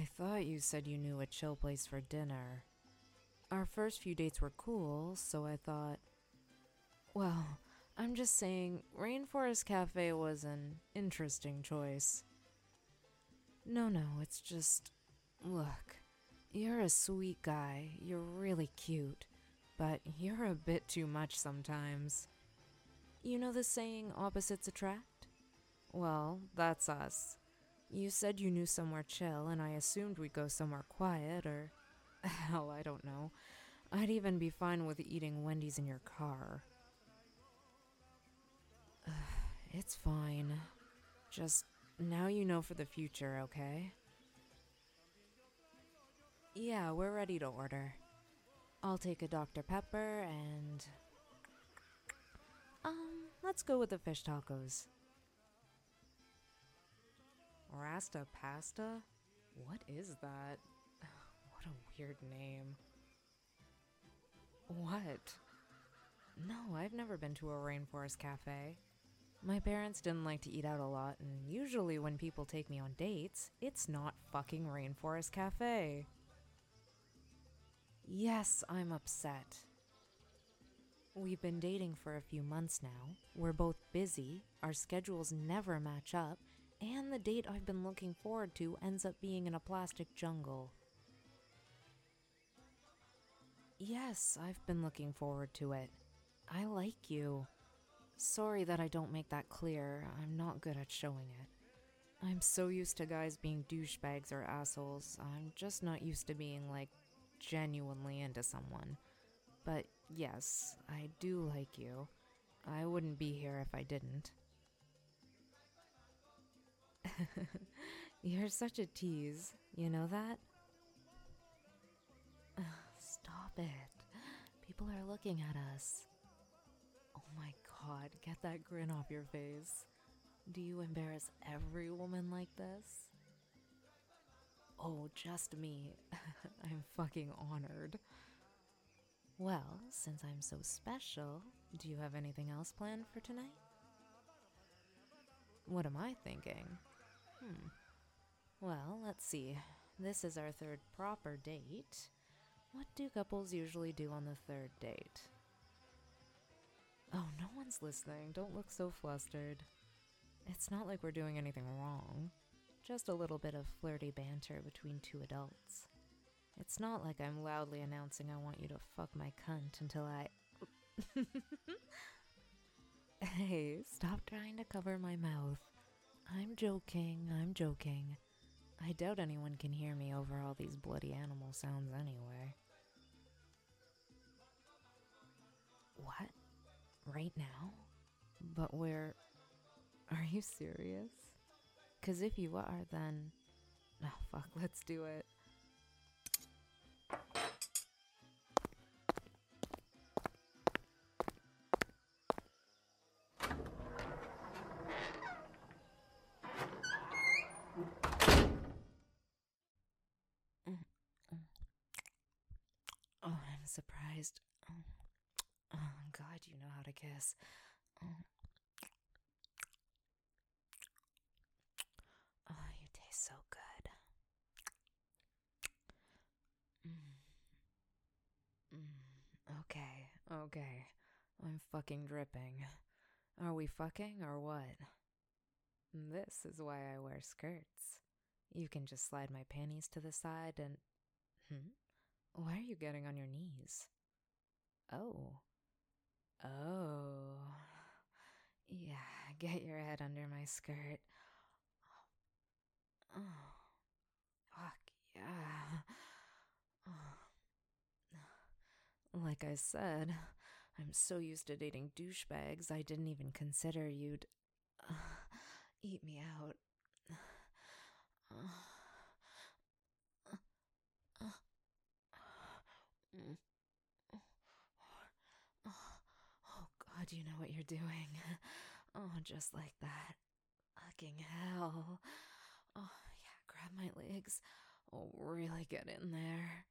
I thought you said you knew a chill place for dinner. Our first few dates were cool, so I thought, well, I'm just saying Rainforest Cafe was an interesting choice. No, it's just. Look, you're a sweet guy, you're really cute, but you're a bit too much sometimes. You know the saying, opposites attract? Well, that's us. You said you knew somewhere chill, and I assumed we'd go somewhere quiet, or. Hell, I don't know. I'd even be fine with eating Wendy's in your car. It's fine. Just now you know for the future, okay? Yeah, we're ready to order. I'll take a Dr. Pepper and. Let's go with the fish tacos. Rasta pasta? What is that? What a weird name. What? No, I've never been to a rainforest cafe. My parents didn't like to eat out a lot, and usually when people take me on dates, it's not fucking Rainforest Cafe. Yes, I'm upset. We've been dating for a few months now. We're both busy, our schedules never match up, and the date I've been looking forward to ends up being in a plastic jungle. Yes, I've been looking forward to it. I like you. Sorry that I don't make that clear. I'm not good at showing it. I'm so used to guys being douchebags or assholes. I'm just not used to being, like, genuinely into someone. But yes, I do like you. I wouldn't be here if I didn't. You're such a tease. You know that? Stop it. People are looking at us. Oh my god, get that grin off your face. Do you embarrass every woman like this? Oh, just me. I'm fucking honored. Well, since I'm so special, do you have anything else planned for tonight? What am I thinking? Well, let's see. This is our third proper date. What do couples usually do on the third date? Oh, no one's listening. Don't look so flustered. It's not like we're doing anything wrong. Just a little bit of flirty banter between two adults. It's not like I'm loudly announcing I want you to fuck my cunt until I. Hey, stop trying to cover my mouth. I'm joking. I doubt anyone can hear me over all these bloody animal sounds anyway. What? Right now? But where. Are you serious? 'Cause if you are, then. Oh, fuck, let's do it. Oh, I'm surprised. Oh, God, you know how to kiss. Oh, you taste so good. Okay. I'm fucking dripping. Are we fucking or what? This is why I wear skirts. You can just slide my panties to the side and. Why are you getting on your knees? Oh. Oh. Yeah, get your head under my skirt. Oh. Fuck yeah. Like I said, I'm so used to dating douchebags, I didn't even consider you'd eat me out. Oh god, you know what you're doing. Oh, just like that. Fucking hell. Oh, yeah, grab my legs. Oh, really get in there.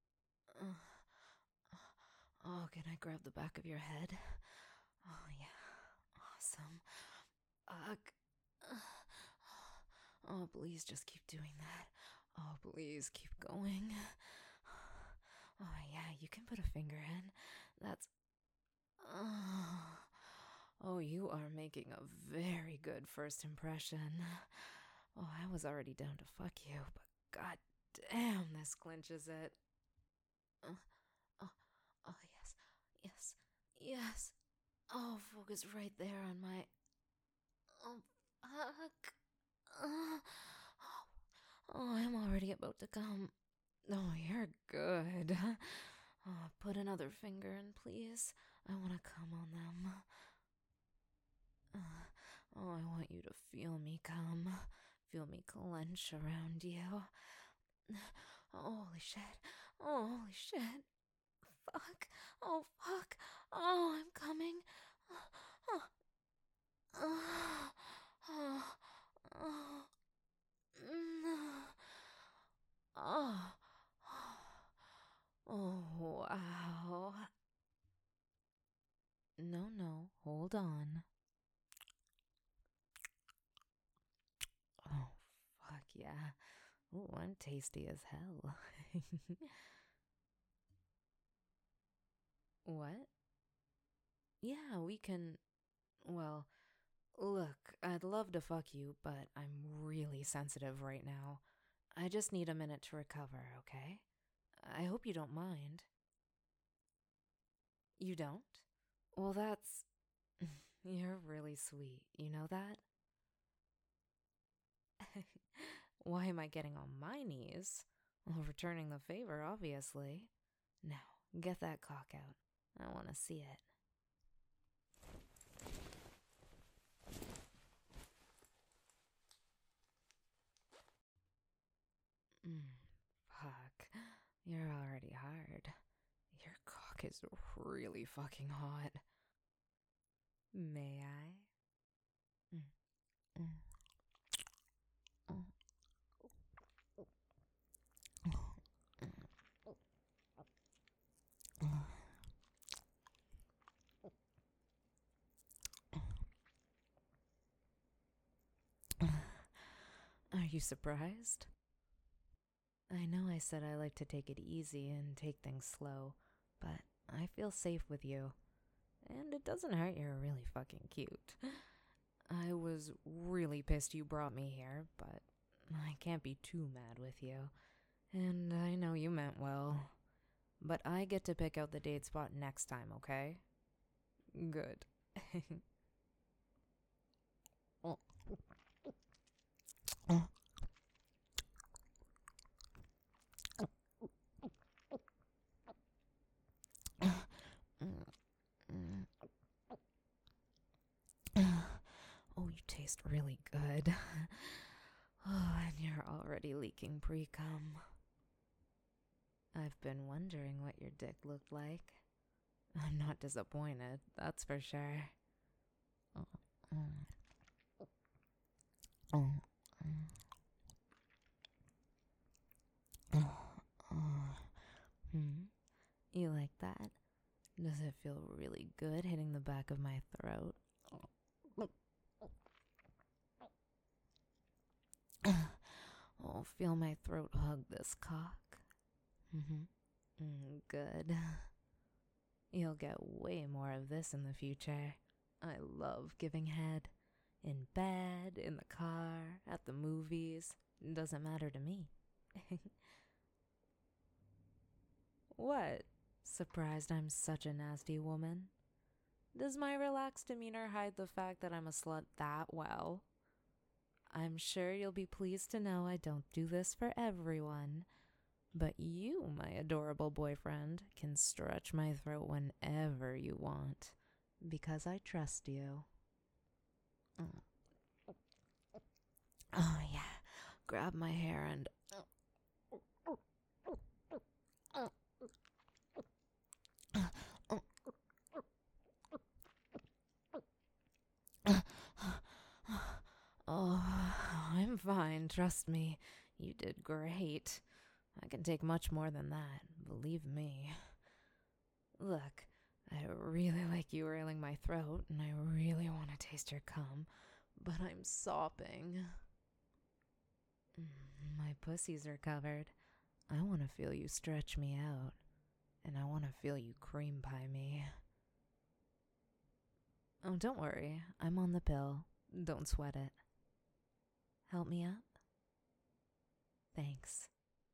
Oh, can I grab the back of your head? Oh, yeah. Awesome. Ugh. Oh, please just keep doing that. Oh, please keep going. Oh, yeah, you can put a finger in. That's. Oh, you are making a very good first impression. Oh, I was already down to fuck you, but god damn, this clinches it. Uh, oh, oh, yes, yes, yes. Oh, focus right there on my. Oh, fuck. Uh, oh, I'm already about to come. Oh, you're good. Oh, put another finger in, please. I want to come on them. Oh, I want you to feel me come. Feel me clench around you. Oh, holy shit. Oh, holy shit. Fuck. Oh, fuck. Oh, I'm coming. Oh, oh, oh, oh, oh, oh, wow. No, no, hold on. Oh, fuck yeah. Ooh, I'm tasty as hell. What? Yeah, we can. Well, look, I'd love to fuck you, but I'm really sensitive right now. I just need a minute to recover, okay? I hope you don't mind. You don't? Well, that's. You're really sweet. You know that? Why am I getting on my knees? Well, returning the favor, obviously. Now, get that cock out. I want to see it. Fuck. You're already hard. Your cock is really fucking hot. May I? Mm, mm, mm, mm. Are you surprised? I know I said I like to take it easy and take things slow, but I feel safe with you. And it doesn't hurt you're really fucking cute. I was really pissed you brought me here, but I can't be too mad with you. And I know you meant well. But I get to pick out the date spot next time, okay? Good. Oh, you taste really good. Oh, and you're already leaking pre-cum. I've been wondering what your dick looked like. I'm not disappointed, that's for sure. Hmm? You like that? Does it feel really good hitting the back of my throat? Oh, feel my throat hug this cock. Good. You'll get way more of this in the future. I love giving head. In bed, in the car, at the movies. Doesn't matter to me. What? Surprised I'm such a nasty woman? Does my relaxed demeanor hide the fact that I'm a slut that well? I'm sure you'll be pleased to know I don't do this for everyone. But you, my adorable boyfriend, can stretch my throat whenever you want. Because I trust you. Oh, yeah. Grab my hair and. Oh, I'm fine, trust me. You did great. I can take much more than that, believe me. Look, I really like you oiling my throat, and I really want to taste your cum, but I'm sopping. My pussies are covered. I want to feel you stretch me out, and I want to feel you cream pie me. Oh, don't worry. I'm on the pill. Don't sweat it. Help me up? Thanks.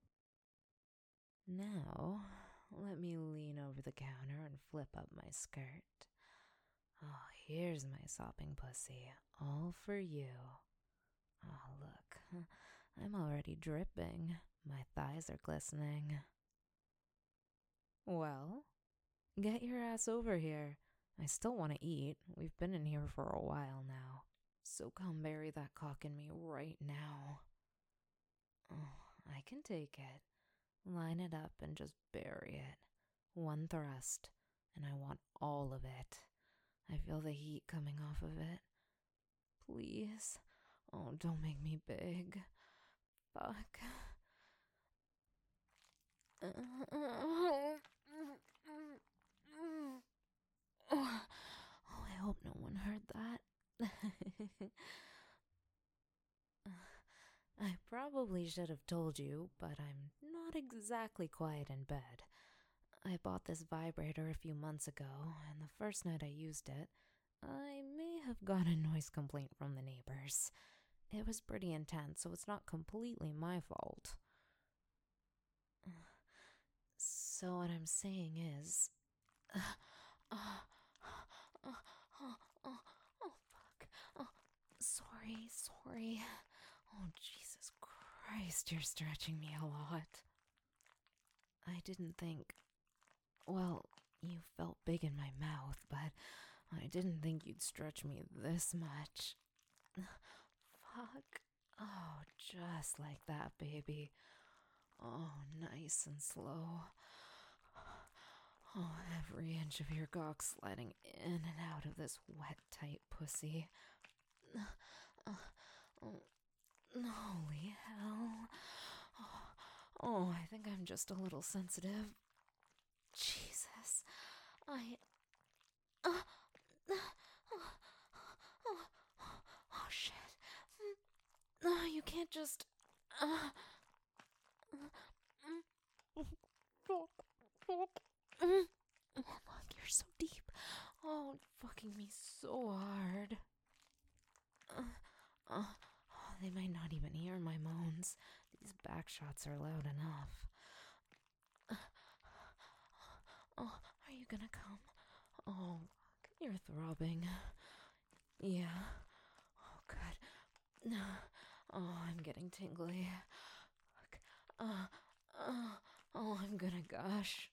Now, let me lean over the counter and flip up my skirt. Oh, here's my sopping pussy, all for you. Oh, look, I'm already dripping. My thighs are glistening. Well, get your ass over here. I still want to eat. We've been in here for a while now. So come bury that cock in me right now. Oh, I can take it. Line it up and just bury it. One thrust, and I want all of it. I feel the heat coming off of it. Please. Oh, don't make me big. Fuck. Oh, I hope no one heard that. I probably should have told you, but I'm not exactly quiet in bed. I bought this vibrator a few months ago, and the first night I used it, I may have got a noise complaint from the neighbors. It was pretty intense, so it's not completely my fault. So what I'm saying is... fuck. Sorry. Oh, Jesus Christ, you're stretching me a lot. I didn't think... Well, you felt big in my mouth, but I didn't think you'd stretch me this much. Fuck. Oh, just like that, baby. Oh, nice and slow. Oh, every inch of your cock sliding in and out of this wet, tight pussy. Holy hell. Oh, I think I'm just a little sensitive. Jesus. Oh, shit. No, you can't just... Oh, fuck, you're so deep. Oh, fucking me so hard. They might not even hear my moans. These back shots are loud enough. Oh, are you gonna come? Oh, fuck, you're throbbing. Yeah. Oh, good. Oh, I'm getting tingly. Fuck. Oh, I'm gonna gush.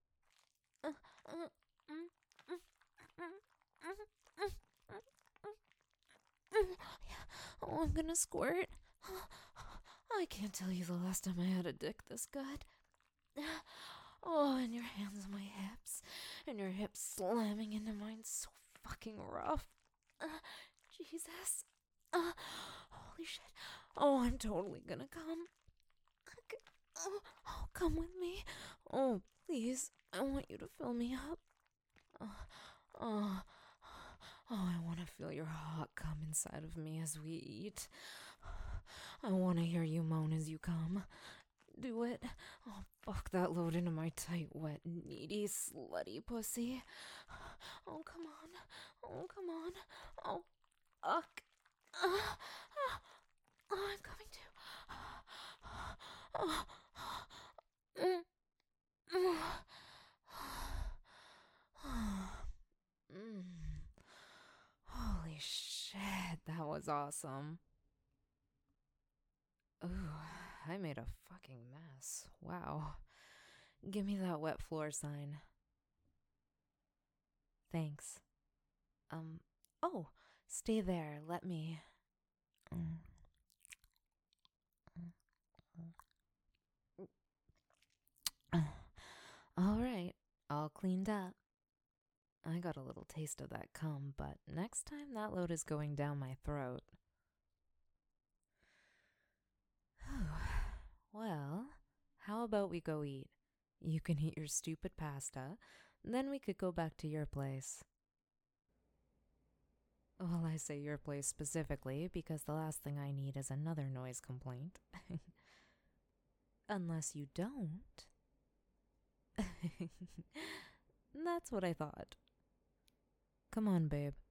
Oh, I'm gonna squirt. I can't tell you the last time I had a dick this good. Oh, and your hands on my hips, and your hips slamming into mine so fucking rough. Jesus. Holy shit. Oh, I'm totally gonna come. Oh, come with me. Oh, please. I want you to fill me up. Oh, I want to feel your hot cum inside of me as we eat. I want to hear you moan as you come. Do it. Oh, fuck that load into my tight, wet, needy, slutty pussy. Oh, come on. Oh, come on. Oh, fuck. I'm coming too. Holy shit, that was awesome. Ooh, I made a fucking mess. Wow. Give me that wet floor sign. Thanks. Oh, stay there. Let me. All right, all cleaned up. I got a little taste of that cum, but next time that load is going down my throat. Well, how about we go eat? You can eat your stupid pasta, then we could go back to your place. Well, I say your place specifically because the last thing I need is another noise complaint. Unless you don't. That's what I thought. Come on, babe.